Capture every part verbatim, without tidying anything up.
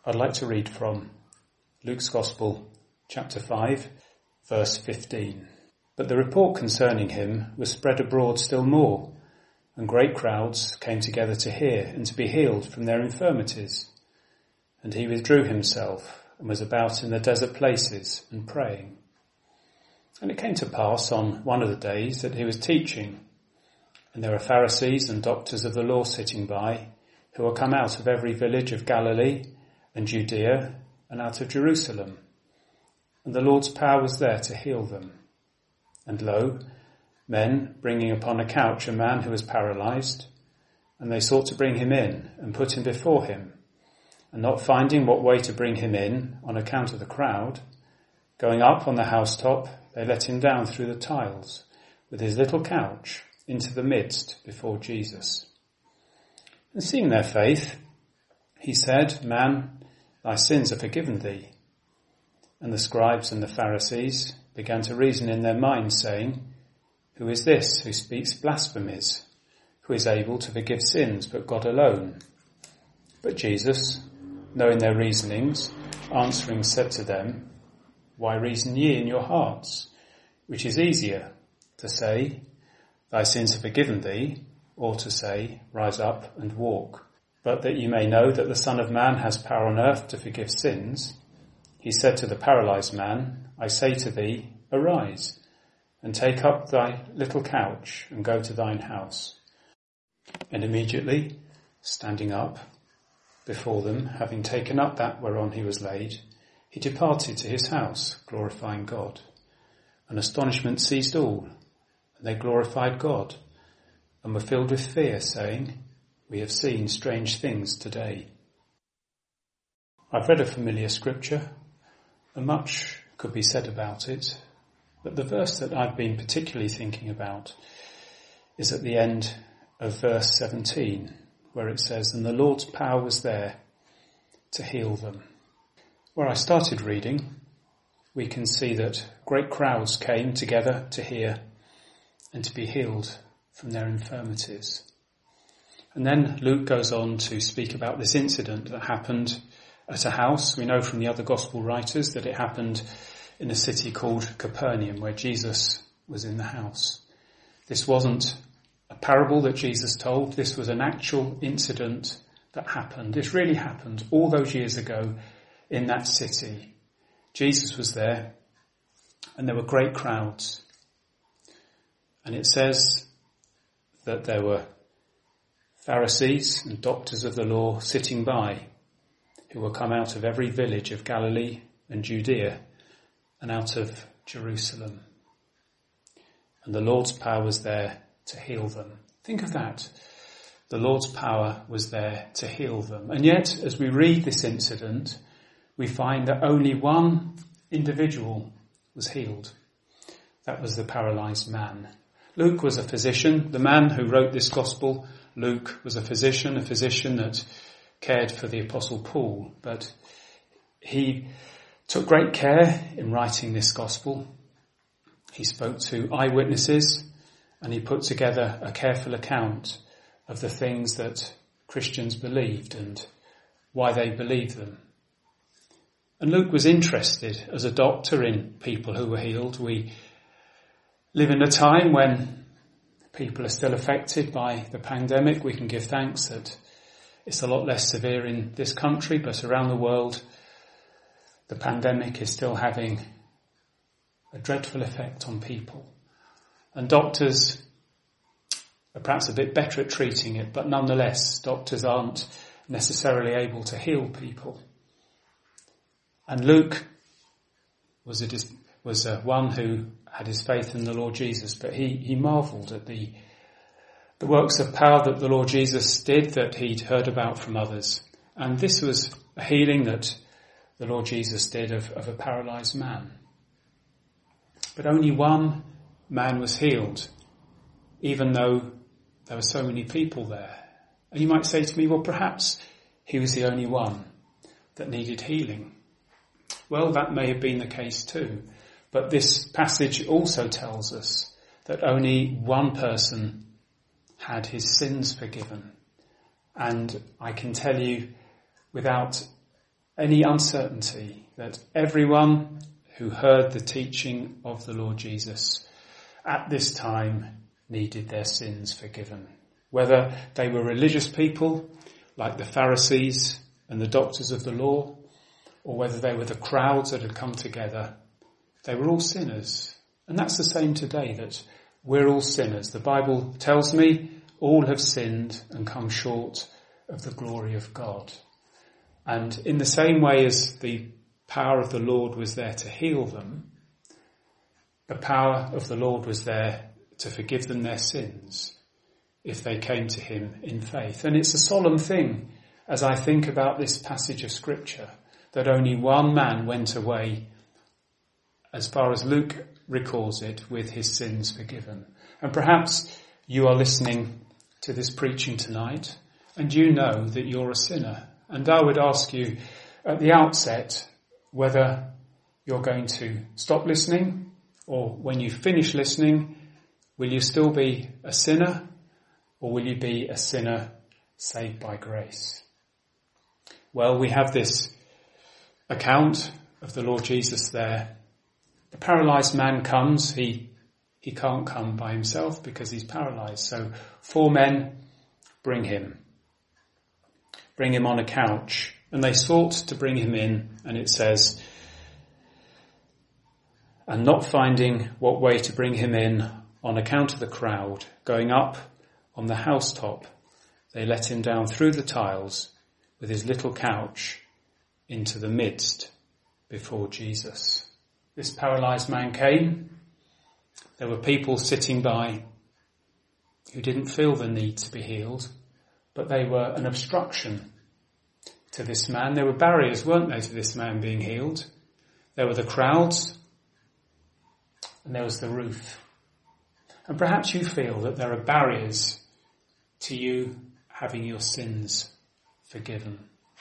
I'd like to read from Luke's Gospel, chapter five, verse fifteen. But the report concerning him was spread abroad still more, and great crowds came together to hear and to be healed from their infirmities. And he withdrew himself and was about in the desert places and praying. And it came to pass on one of the days that he was teaching, and there were Pharisees and doctors of the law sitting by, who were come out of every village of Galilee and Judea and out of Jerusalem. And the Lord's power was there to heal them. And lo, men bringing upon a couch a man who was paralysed, and they sought to bring him in and put him before him. And not finding what way to bring him in on account of the crowd, going up on the housetop, they let him down through the tiles with his little couch into the midst before Jesus. And seeing their faith, he said, Man, thy sins are forgiven thee. And the scribes and the Pharisees began to reason in their minds, saying, Who is this who speaks blasphemies? Who is able to forgive sins but God alone? But Jesus, knowing their reasonings, answering said to them, Why reason ye in your hearts? Which is easier, to say, Thy sins are forgiven thee, or to say, Rise up and walk. But that ye may know that the Son of Man has power on earth to forgive sins, he said to the paralysed man, I say to thee, Arise, and take up thy little couch, and go to thine house. And immediately, standing up before them, having taken up that whereon he was laid, he departed to his house, glorifying God. And astonishment seized all, and they glorified God, and were filled with fear, saying, We have seen strange things today. I've read a familiar scripture, and much could be said about it, but the verse that I've been particularly thinking about is at the end of verse seventeen, where it says, And the Lord's power was there to heal them. Where I started reading, we can see that great crowds came together to hear and to be healed from their infirmities. And then Luke goes on to speak about this incident that happened at a house. We know from the other gospel writers that it happened in a city called Capernaum, where Jesus was in the house. This wasn't a parable that Jesus told. This was an actual incident that happened. This really happened all those years ago in that city. Jesus was there, and there were great crowds. And it says that there were Pharisees and doctors of the law sitting by, who were come out of every village of Galilee and Judea and out of Jerusalem. And the Lord's power was there to heal them. Think of that. The Lord's power was there to heal them. And yet, as we read this incident, we find that only one individual was healed. That was the paralysed man. Luke was a physician. The man who wrote this gospel, Luke, was a physician, a physician that cared for the Apostle Paul. But he took great care in writing this gospel. He spoke to eyewitnesses, and he put together a careful account of the things that Christians believed and why they believed them. And Luke was interested as a doctor in people who were healed. We live in a time when people are still affected by the pandemic. We can give thanks that it's a lot less severe in this country, but around the world, the pandemic is still having a dreadful effect on people. And doctors are perhaps a bit better at treating it, but nonetheless, doctors aren't necessarily able to heal people. And Luke was a, was a one who had his faith in the Lord Jesus, but he, he marvelled at the the works of power that the Lord Jesus did that he'd heard about from others. And this was a healing that the Lord Jesus did of, of a paralysed man. But only one man was healed, even though there were so many people there. And you might say to me, well, perhaps he was the only one that needed healing. Well, that may have been the case too. But this passage also tells us that only one person had his sins forgiven. And I can tell you without any uncertainty that everyone who heard the teaching of the Lord Jesus at this time needed their sins forgiven. Whether they were religious people like the Pharisees and the doctors of the law, or whether they were the crowds that had come together, they were all sinners. And that's the same today, that we're all sinners. The Bible tells me all have sinned and come short of the glory of God. And in the same way as the power of the Lord was there to heal them, the power of the Lord was there to forgive them their sins if they came to him in faith. And it's a solemn thing as I think about this passage of Scripture, that only one man went away, as far as Luke recalls it, with his sins forgiven. And perhaps you are listening to this preaching tonight and you know that you're a sinner. And I would ask you at the outset whether you're going to stop listening, or when you finish listening, will you still be a sinner, or will you be a sinner saved by grace? Well, we have this account of the Lord Jesus there. The paralysed man comes. He he can't come by himself because he's paralysed. So four men bring him. Bring him on a couch. And they sought to bring him in. And it says, and not finding what way to bring him in on account of the crowd, going up on the housetop, they let him down through the tiles with his little couch into the midst before Jesus. This paralysed man came. There were people sitting by who didn't feel the need to be healed, but they were an obstruction to this man. There were barriers, weren't there, to this man being healed? There were the crowds, and there was the roof. And perhaps you feel that there are barriers to you having your sins forgiven.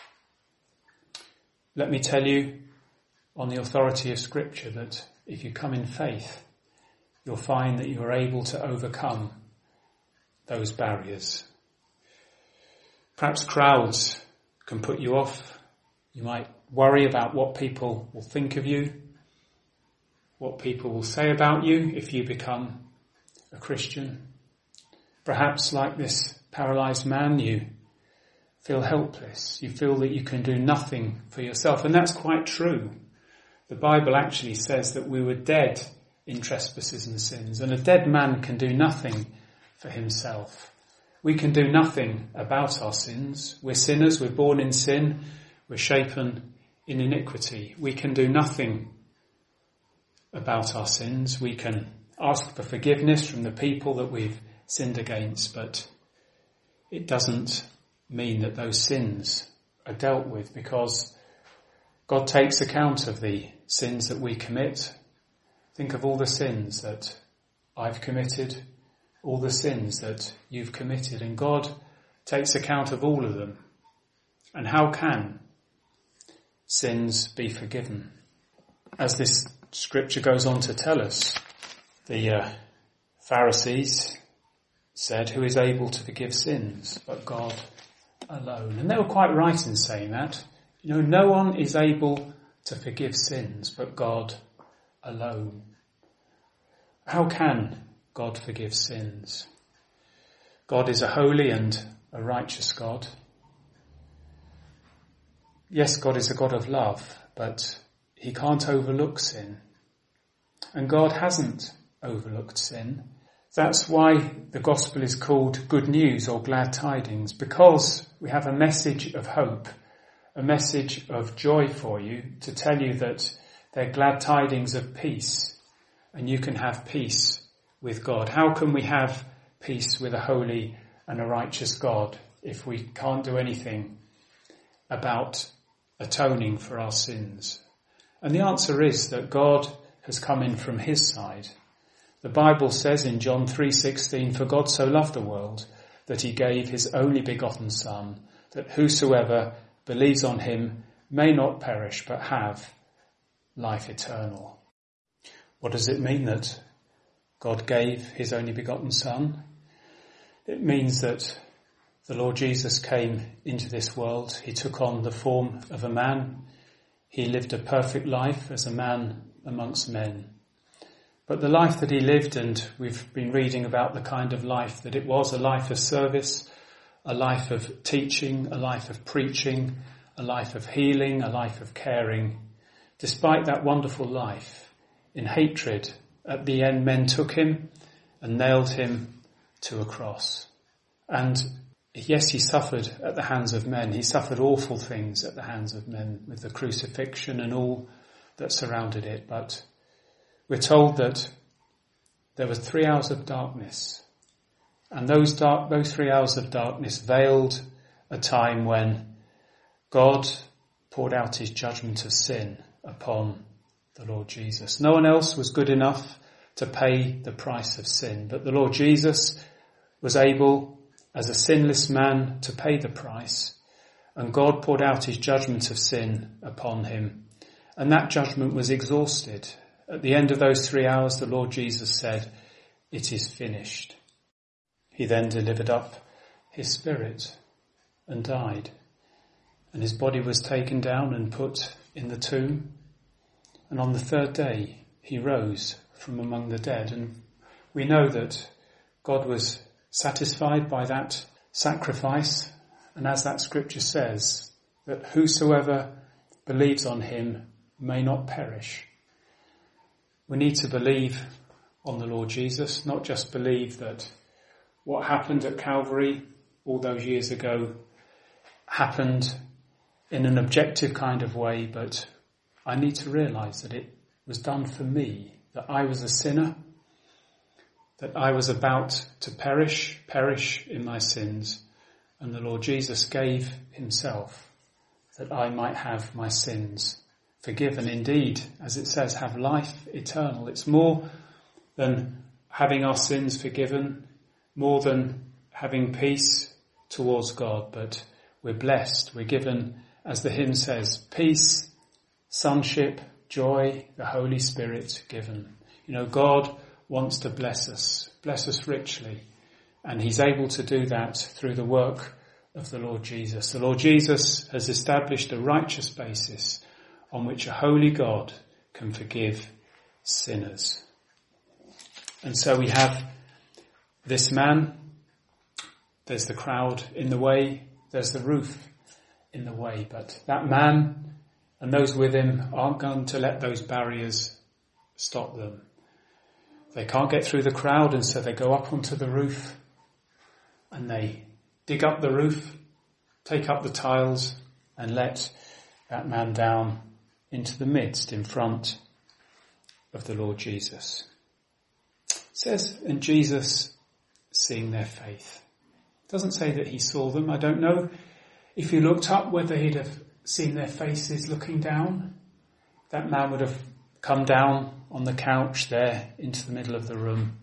Let me tell you on the authority of Scripture that if you come in faith, you'll find that you are able to overcome those barriers. Perhaps crowds can put you off. You might worry about what people will think of you, what people will say about you if you become a Christian. Perhaps, like this paralysed man, you feel helpless. You feel that you can do nothing for yourself. And that's quite true. The Bible actually says that we were dead in trespasses and sins, and a dead man can do nothing for himself. We can do nothing about our sins. We're sinners, we're born in sin, we're shapen in iniquity. We can do nothing about our sins. We can ask for forgiveness from the people that we've sinned against, but it doesn't mean that those sins are dealt with, because God takes account of the sins that we commit. Think of all the sins that I've committed, all the sins that you've committed, and God takes account of all of them. And how can sins be forgiven? As this scripture goes on to tell us, the uh, Pharisees said, who is able to forgive sins but God alone? And they were quite right in saying that. You know, no one is able to forgive sins but God alone. How can God forgive sins? God is a holy and a righteous God. Yes, God is a God of love, but he can't overlook sin. And God hasn't overlooked sin. That's why the gospel is called good news or glad tidings, because we have a message of hope, a message of joy for you, to tell you that they're glad tidings of peace, and you can have peace with God. How can we have peace with a holy and a righteous God if we can't do anything about atoning for our sins? And the answer is that God has come in from his side. The Bible says in John three sixteen, for God so loved the world that he gave his only begotten Son, that whosoever believes on him may not perish but have life eternal. What does it mean that God gave his only begotten Son? It means that the Lord Jesus came into this world. He took on the form of a man. He lived a perfect life as a man amongst men. But the life that he lived, and we've been reading about the kind of life that it was, a life of service, a life of teaching, a life of preaching, a life of healing, a life of caring. Despite that wonderful life, in hatred, at the end men took him and nailed him to a cross. And yes, he suffered at the hands of men. He suffered awful things at the hands of men with the crucifixion and all that surrounded it. But we're told that there were three hours of darkness, and those dark, those three hours of darkness veiled a time when God poured out his judgment of sin upon the Lord Jesus. No one else was good enough to pay the price of sin, but the Lord Jesus was able, as a sinless man, to pay the price, and God poured out his judgment of sin upon him, and that judgment was exhausted. At the end of those three hours, the Lord Jesus said, "It is finished." He then delivered up his spirit and died, and his body was taken down and put in the tomb, and on the third day he rose from among the dead. And we know that God was satisfied by that sacrifice, and as that scripture says, that whosoever believes on him may not perish. We need to believe on the Lord Jesus, not just believe that what happened at Calvary all those years ago happened in an objective kind of way, but I need to realise that it was done for me, that I was a sinner, that I was about to perish, perish in my sins, and the Lord Jesus gave himself that I might have my sins forgiven. Indeed, as it says, have life eternal. It's more than having our sins forgiven, more than having peace towards God, but we're blessed. We're given, as the hymn says, peace, sonship, joy, the Holy Spirit given. You know, God wants to bless us, bless us richly, and he's able to do that through the work of the Lord Jesus. The Lord Jesus has established a righteous basis on which a holy God can forgive sinners. And so we have this man, there's the crowd in the way, there's the roof in the way, but that man and those with him aren't going to let those barriers stop them. They can't get through the crowd, and so they go up onto the roof and they dig up the roof, take up the tiles and let that man down into the midst in front of the Lord Jesus. It says, and Jesus seeing their faith. It doesn't say that he saw them. I don't know if he looked up whether he'd have seen their faces looking down. That man would have come down on the couch there into the middle of the room.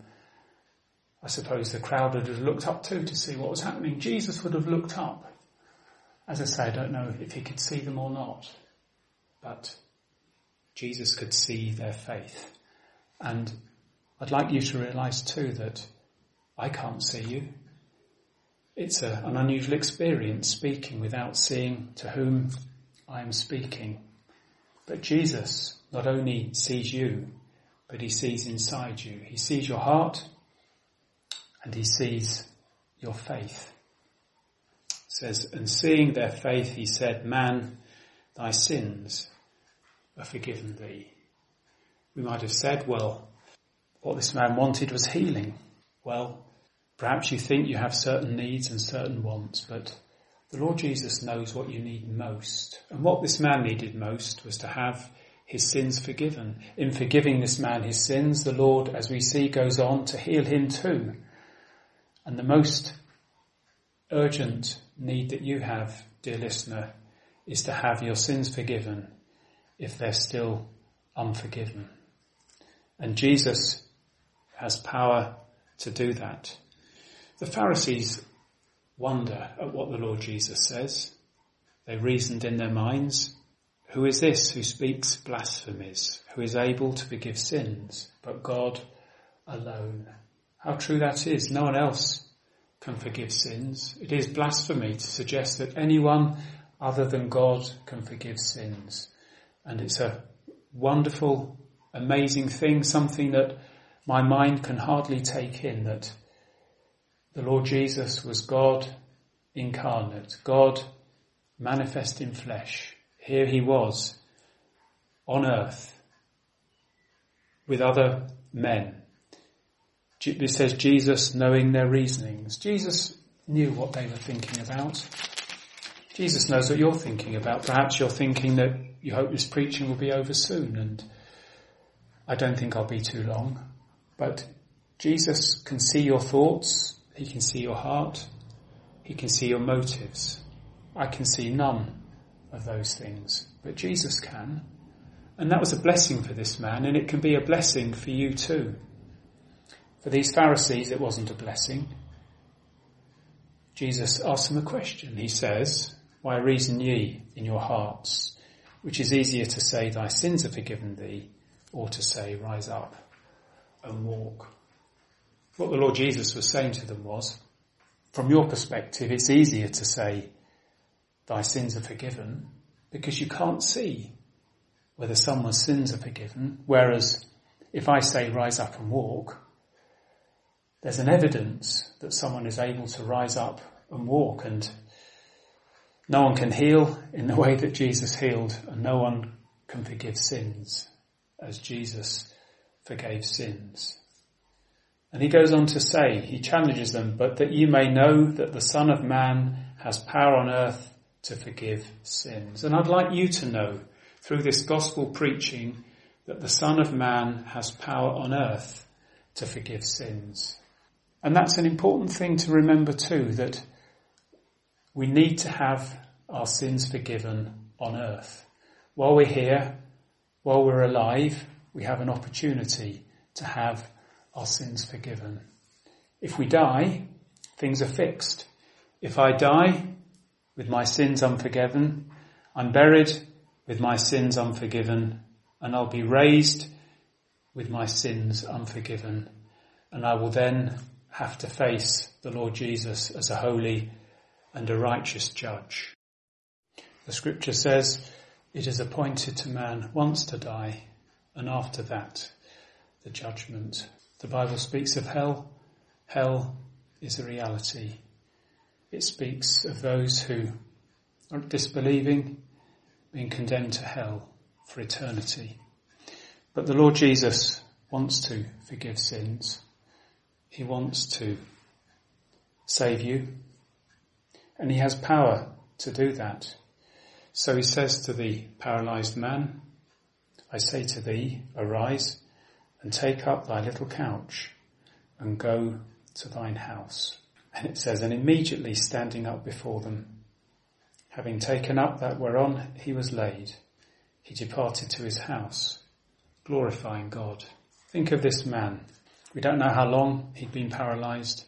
I suppose the crowd would have looked up too to see what was happening. Jesus would have looked up. As I say, I don't know if he could see them or not, but Jesus could see their faith. And I'd like you to realise too that I can't see you. It's a, an unusual experience speaking without seeing to whom I am speaking. But Jesus not only sees you, but he sees inside you. He sees your heart and he sees your faith. It says, and seeing their faith, he said, man, thy sins are forgiven thee. We might have said, well, what this man wanted was healing. Well, perhaps you think you have certain needs and certain wants, but the Lord Jesus knows what you need most. And what this man needed most was to have his sins forgiven. In forgiving this man his sins, the Lord, as we see, goes on to heal him too. And the most urgent need that you have, dear listener, is to have your sins forgiven if they're still unforgiven. And Jesus has power to do that. The Pharisees wonder at what the Lord Jesus says. They reasoned in their minds, who is this who speaks blasphemies, who is able to forgive sins, but God alone? How true that is. No one else can forgive sins. It is blasphemy to suggest that anyone other than God can forgive sins. And it's a wonderful, amazing thing, something that my mind can hardly take in, that the Lord Jesus was God incarnate, God manifest in flesh. Here he was on earth with other men. It says Jesus knowing their reasonings. Jesus knew what they were thinking about. Jesus knows what you're thinking about. Perhaps you're thinking that you hope this preaching will be over soon, and I don't think I'll be too long. But Jesus can see your thoughts. He can see your heart. He can see your motives. I can see none of those things, but Jesus can. And that was a blessing for this man, and it can be a blessing for you too. For these Pharisees, it wasn't a blessing. Jesus asks them a question. He says, "Why reason ye in your hearts?" Which is easier to say, "Thy sins are forgiven thee," or to say, "Rise up and walk." What the Lord Jesus was saying to them was, from your perspective, it's easier to say, "Thy sins are forgiven," because you can't see whether someone's sins are forgiven. Whereas if I say, "Rise up and walk," there's an evidence that someone is able to rise up and walk, and no one can heal in the way that Jesus healed, and no one can forgive sins as Jesus forgave sins. And he goes on to say, he challenges them, "But that you may know that the Son of Man has power on earth to forgive sins." And I'd like you to know through this gospel preaching that the Son of Man has power on earth to forgive sins. And that's an important thing to remember too, that we need to have our sins forgiven on earth. While we're here, while we're alive, we have an opportunity to have our sins forgiven. If we die, things are fixed. If I die with my sins unforgiven, I'm buried with my sins unforgiven, and I'll be raised with my sins unforgiven, and I will then have to face the Lord Jesus as a holy and a righteous judge. The scripture says it is appointed to man once to die, and after that the judgment. The Bible speaks of hell. Hell is a reality. It speaks of those who are disbelieving being condemned to hell for eternity. But the Lord Jesus wants to forgive sins. He wants to save you, and he has power to do that. So he says to the paralyzed man, "I say to thee, arise and take up thy little couch and go to thine house." And it says, "And immediately standing up before them, having taken up that whereon he was laid, he departed to his house, glorifying God." Think of this man. We don't know how long he'd been paralyzed,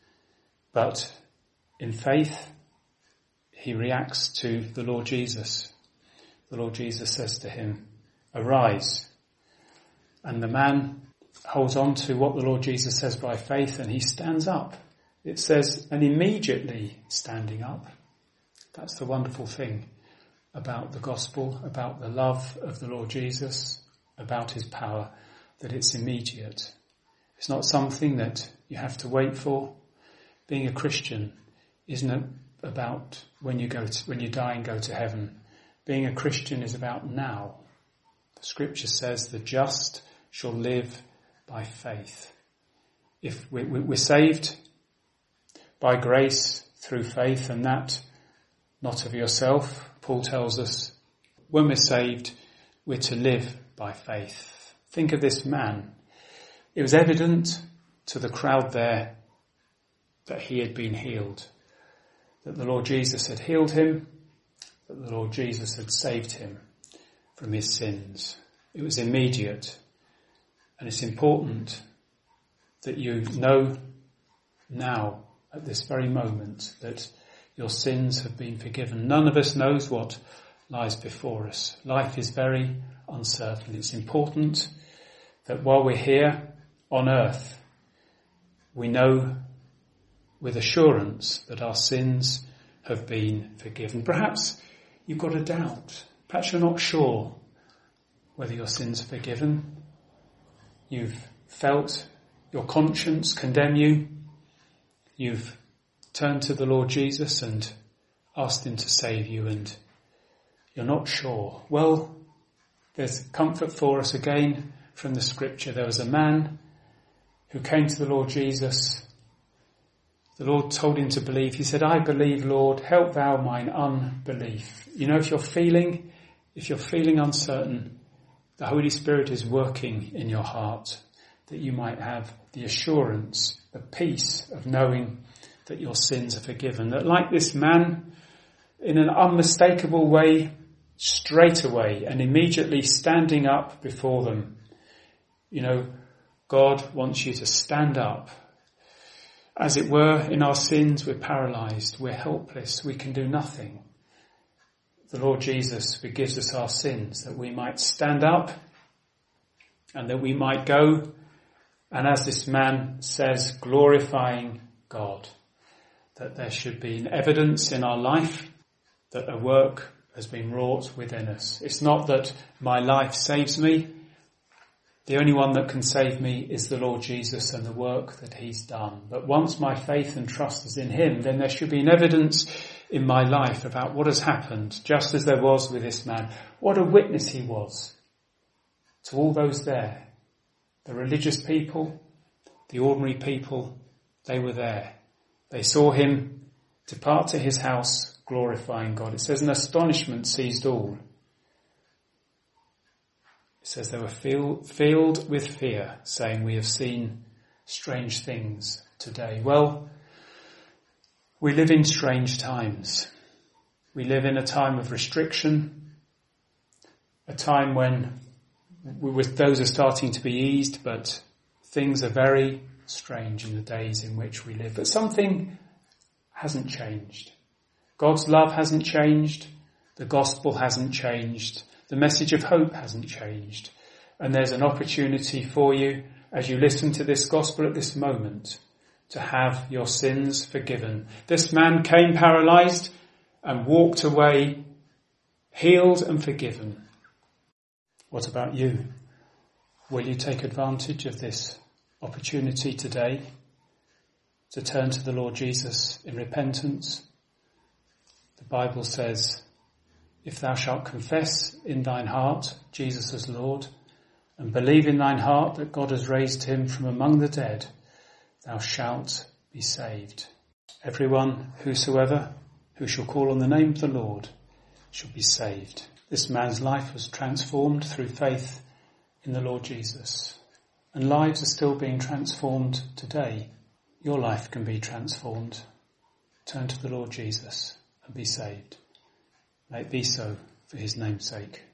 but in faith, he reacts to the Lord Jesus. The Lord Jesus says to him, "Arise." And the man holds on to what the Lord Jesus says by faith, and he stands up. It says, and immediately standing up. That's the wonderful thing about the gospel, about the love of the Lord Jesus, about his power, that it's immediate. It's not something that you have to wait for. Being a Christian isn't about when you go to, when you die and go to heaven. Being a Christian is about now. The scripture says the just shall live by faith. If we're saved by grace through faith, and that not of yourself, Paul tells us, when we're saved, we're to live by faith. Think of this man. It was evident to the crowd there that he had been healed, that the Lord Jesus had healed him, that the Lord Jesus had saved him from his sins. It was immediate. And it's important that you know now, at this very moment, that your sins have been forgiven. None of us knows what lies before us. Life is very uncertain. It's important that while we're here on earth, we know with assurance that our sins have been forgiven. Perhaps you've got a doubt. Perhaps you're not sure whether your sins are forgiven. You've felt your conscience condemn you. You've turned to the Lord Jesus and asked him to save you, and you're not sure. Well, there's comfort for us again from the scripture. There was a man who came to the Lord Jesus. The Lord told him to believe. He said, I believe, Lord, help thou mine unbelief. You know, if you're feeling, if you're feeling uncertain, the Holy Spirit is working in your heart that you might have the assurance, the peace of knowing that your sins are forgiven. That like this man, in an unmistakable way, straight away and immediately standing up before them. You know, God wants you to stand up. As it were, in our sins, we're paralyzed, we're helpless, we can do nothing. The Lord Jesus forgives us our sins that we might stand up and that we might go, and as this man says, glorifying God, that there should be an evidence in our life that a work has been wrought within us. It's not that my life saves me. The only one that can save me is the Lord Jesus and the work that he's done. But once my faith and trust is in him, then there should be an evidence in my life about what has happened, just as there was with this man. What a witness he was to all those there. The religious people, the ordinary people, they were there. They saw him depart to his house, glorifying God. It says an astonishment seized all. It says they were fill, filled with fear, saying, we have seen strange things today. Well, we live in strange times. We live in a time of restriction, a time when with those are starting to be eased, but things are very strange in the days in which we live. But something hasn't changed. God's love hasn't changed. The gospel hasn't changed. The message of hope hasn't changed. And there's an opportunity for you as you listen to this gospel at this moment to have your sins forgiven. This man came paralyzed and walked away healed and forgiven. What about you? Will you take advantage of this opportunity today to turn to the Lord Jesus in repentance? The Bible says, if thou shalt confess in thine heart Jesus as Lord, and believe in thine heart that God has raised him from among the dead, thou shalt be saved. Everyone, whosoever, who shall call on the name of the Lord, shall be saved. This man's life was transformed through faith in the Lord Jesus. And lives are still being transformed today. Your life can be transformed. Turn to the Lord Jesus and be saved. May it be so for his name's sake.